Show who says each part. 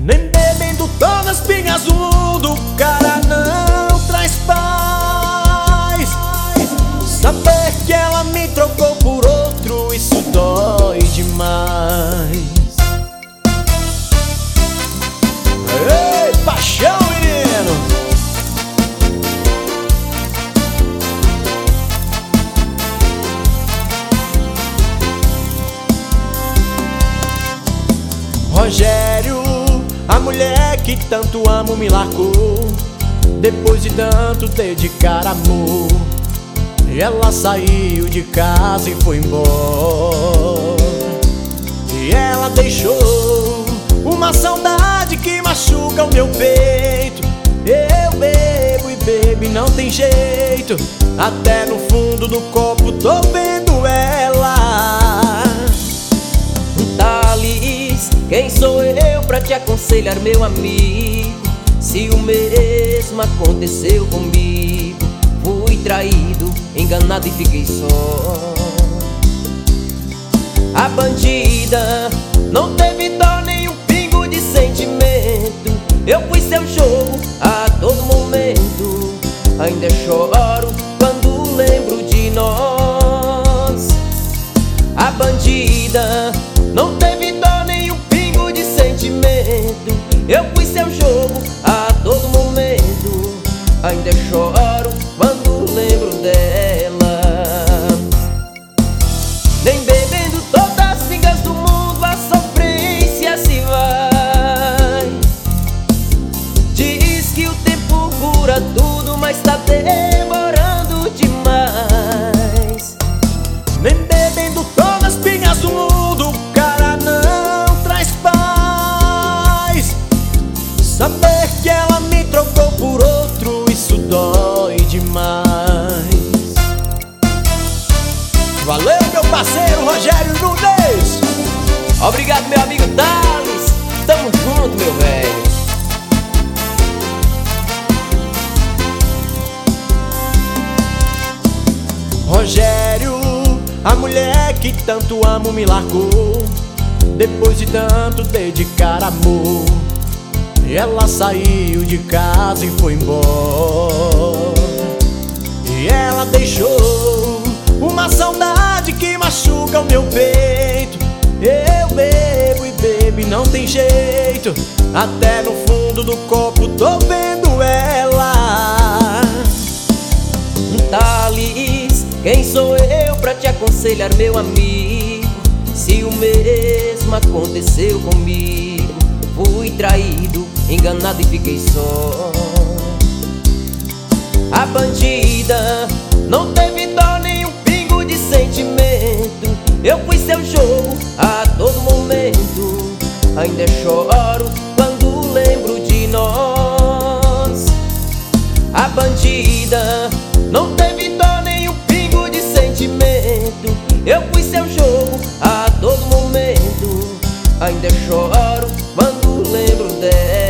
Speaker 1: Nem bebendo todas as pingas do mundo, o cara não traz paz. Saber que ela me trocou por outro, isso dói demais. Ei, paixão, menino! Rogério, a mulher que tanto amo me largou. Depois de tanto dedicar amor, ela saiu de casa e foi embora. E ela deixou uma saudade que machuca o meu peito. Eu bebo e bebo e não tem jeito. Até no fundo do copo tô vendo ela.
Speaker 2: Thales, quem sou eu pra te aconselhar, meu amigo? Se o mesmo aconteceu comigo, fui traído, enganado e fiquei só. A bandida não teve dó nem um pingo de sentimento. Eu fui seu jogo a todo momento. Ainda choro quando lembro de nós. A bandida não teve dó nem um pingo de sentimento. Eu fui seu jogo a todo momento. Ainda choro quando lembro dela. Nem bebendo todas as pingas do mundo a sofrência se vai. Diz que o tempo cura tudo, mas tá demorando demais.
Speaker 1: Nem bebendo todas as pingas do mundo, o cara não traz paz. Saber que ela me trocou por outro, isso dói demais. Valeu, meu parceiro Rogério Nunes.
Speaker 2: Obrigado, meu amigo Thales. Tamo junto, meu velho.
Speaker 1: Rogério, a mulher que tanto amo me largou. Depois de tanto dedicar amor, ela saiu de casa e foi embora. E ela deixou uma saudade que machuca o meu peito. Eu bebo e bebo e não tem jeito. Até no fundo do copo tô vendo ela.
Speaker 2: Thales, quem sou eu pra te aconselhar, meu amigo? Se o mesmo aconteceu comigo, fui traído, enganado e fiquei só. A bandida não teve dó nem um pingo de sentimento. Eu fui seu jogo a todo momento. Ainda choro quando lembro de nós. A bandida não teve dó nem um pingo de sentimento. Eu fui seu jogo a todo momento. Ainda choro quando lembro dela.